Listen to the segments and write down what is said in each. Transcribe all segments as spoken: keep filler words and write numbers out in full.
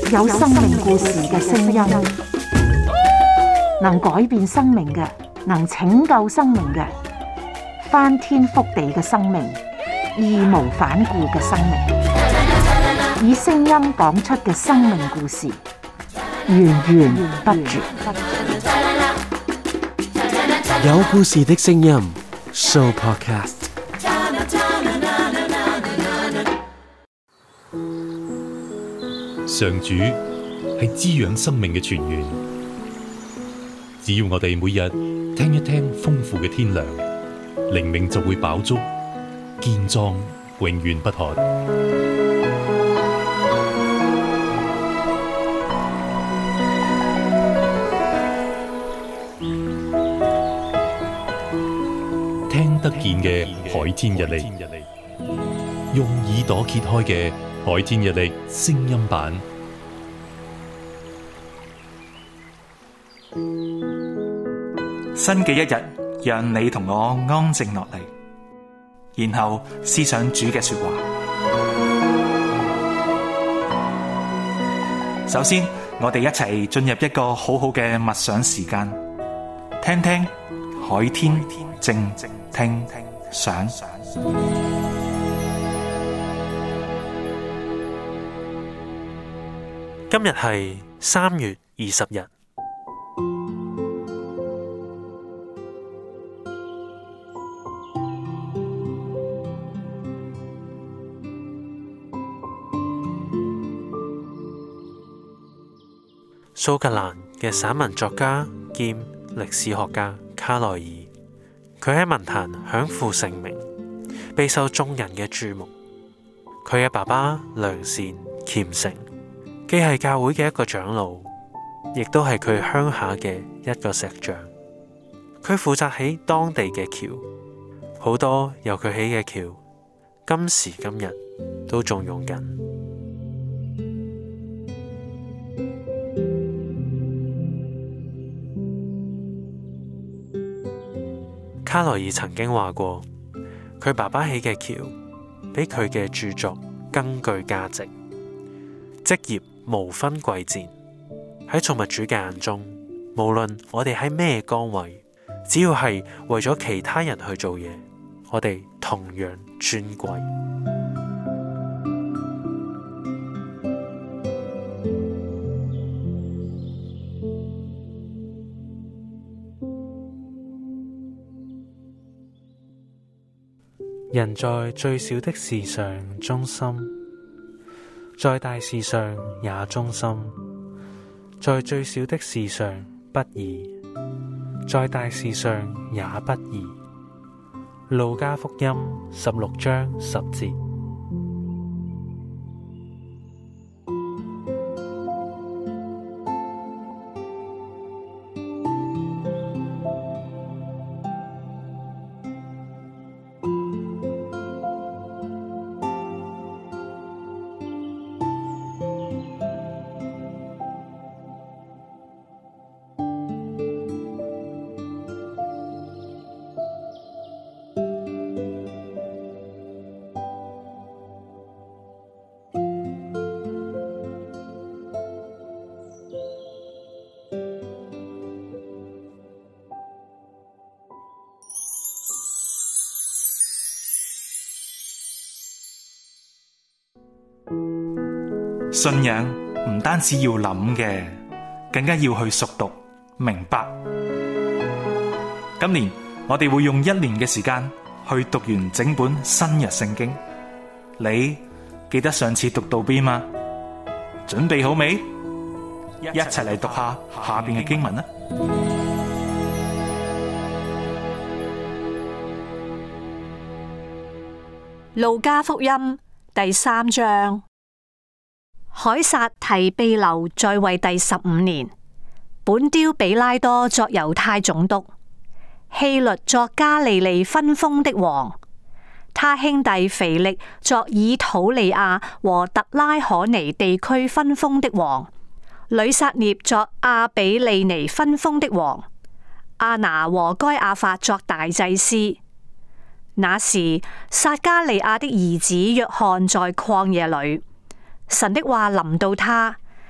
有生命故事嘅聲音，能改變生命嘅，能拯救生命嘅，翻天覆地嘅生命，義無反顧嘅生命，以聲音講出嘅生命故事，源源不絕。 有故事的聲音 Show Podcast。 上主係滋養生命嘅泉源，只要我哋每日聽一聽豐富嘅天糧，靈命就會飽足、健壯、永遠不渴。聽得見嘅海天日曆，用耳朵揭開嘅海天日曆聲音版， 新嘅一日，讓你同我安靜落嚟，然後思想主嘅說話。首先，我哋一齊進入一個好好嘅默想時間，聽聽海天靜聽想。 今日係三月二十日。蘇格蘭嘅散文作家兼歷史學家卡萊爾，佢喺文壇享負盛名，備受眾人嘅注目。佢嘅爸爸良善虔誠，既係教會嘅一個長老，亦都係佢鄉下嘅一個石匠。佢負責起當地嘅橋，好多由佢起嘅橋，今時今日都仲用緊。卡萊爾曾經話過，佢爸爸起嘅橋比佢嘅著作更具價值。職業無分貴賤，喺造物主嘅眼中，無論我哋喺咩崗位，只要係為咗其他人去做嘢，我哋同樣尊貴。人在最小的事上忠心，在大事上也忠心；在最小的事上不義，在大事上也不義。路加福音十六章十節。 信仰唔單止要諗嘅，更加要去熟讀明白。今年我哋會用一年嘅時間去讀完整本新約聖經。你記得上次讀到邊嗎？準備好未？一齊嚟讀下下邊嘅經文啦。 路加福音第三章。凱撒提庇留在位第十五年，本丟彼拉多作猶太總督，希律作加利利分封的王，他兄弟腓力作以土利亞和特拉可尼地區分封的王，呂撒聶作亞比利尼分封的王，亞拿和該亞法作大祭司。那時撒加利亞的兒子約翰在曠野裏，神的話臨到他，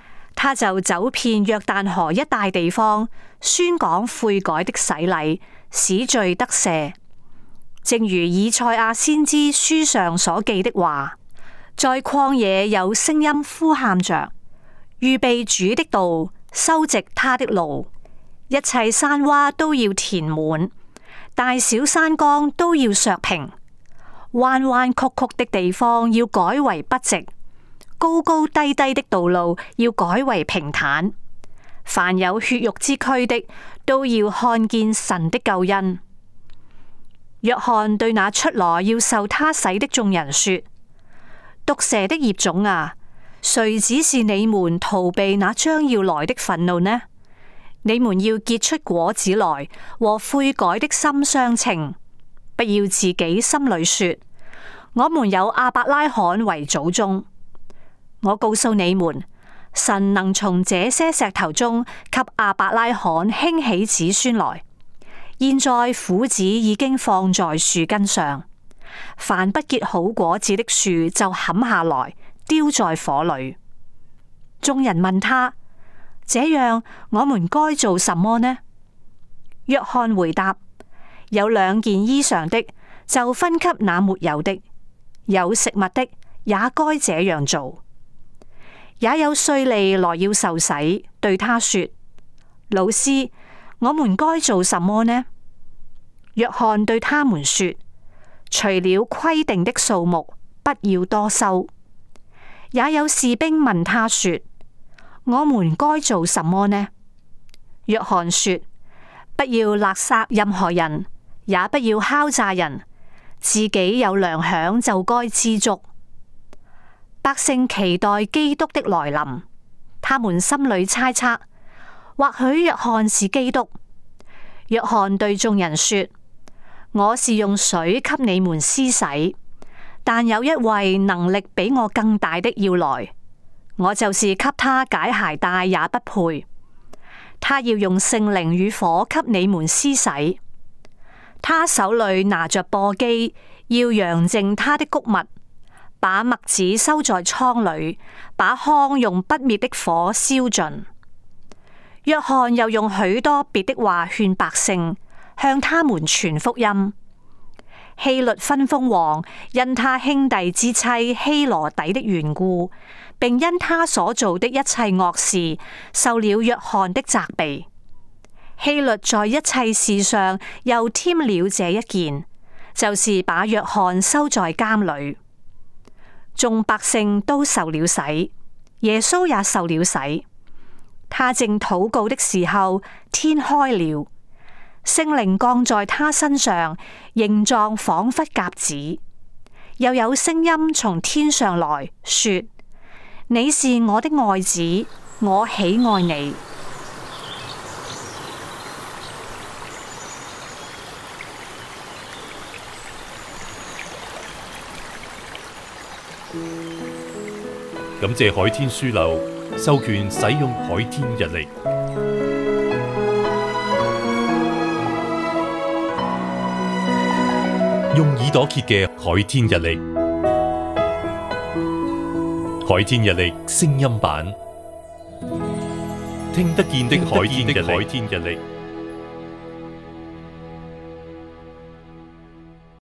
他就走遍約旦河一帶地方，宣講悔改的洗禮，使罪得赦。正如以賽亞先知書上所記的話，在曠野有聲音呼喊着，預備主的道，修直他的路，一切山窪都要填滿，大小山岡都要削平，彎彎曲曲的地方要改為筆直，高高低低的道路要改為平坦。凡有血肉之軀的都要看見神的救恩。約翰對那出來要受他洗的眾人說：毒蛇的葉種啊，誰指示你們逃避那將要來的憤怒呢？你們要結出果子來，和悔改的心相稱，不要自己心裏說：我們有亞伯拉罕為祖宗。我告訴你們，神能從這些石頭中給亞伯拉罕興起子孫來。現在斧子已經放在樹根上，凡不結好果子的樹就砍下來，丟在火裏。眾人問他：這樣我們該做什麼呢？約翰回答：有兩件衣裳的，就分給那沒有的；有食物的，也該這樣做。也有稅吏來要受洗，對他說：老師，我們該做什麼呢？約翰對他們說：除了規定的數目，不要多收。也有士兵問他說：我們該做什麼呢？約翰說：不要勒殺任何人，也不要敲詐人，自己有糧餉就該知足。百姓期待基督的來臨，他們心裏猜測，或許約翰是基督。約翰對眾人說：我是用水給你們施洗，但有一位能力比我更大的要來，我就是給他解鞋帶也不配。他要用聖靈與火給你們施洗，他手裏拿着簸箕，要揚淨他的穀物，把麥子收在倉裏，把糠用不滅的火燒盡。約翰又用許多別的話勸百姓，向他們傳福音。希律分封王因他兄弟之妻希羅底的緣故，並因他所做的一切惡事，受了約翰的責備。希律在一切事上又添了這一件，就是把約翰收在監裏。眾百姓都受了洗，耶穌也受了洗。他正禱告的時候，天開了，聖靈降在他身上，形狀仿佛鴿子。又有聲音從天上來說：你是我的愛子，我喜愛你。 感謝海天書樓授權使用海天日曆，用耳朵揭嘅海天日曆，海天日曆聲音版，聽得見的海天日曆。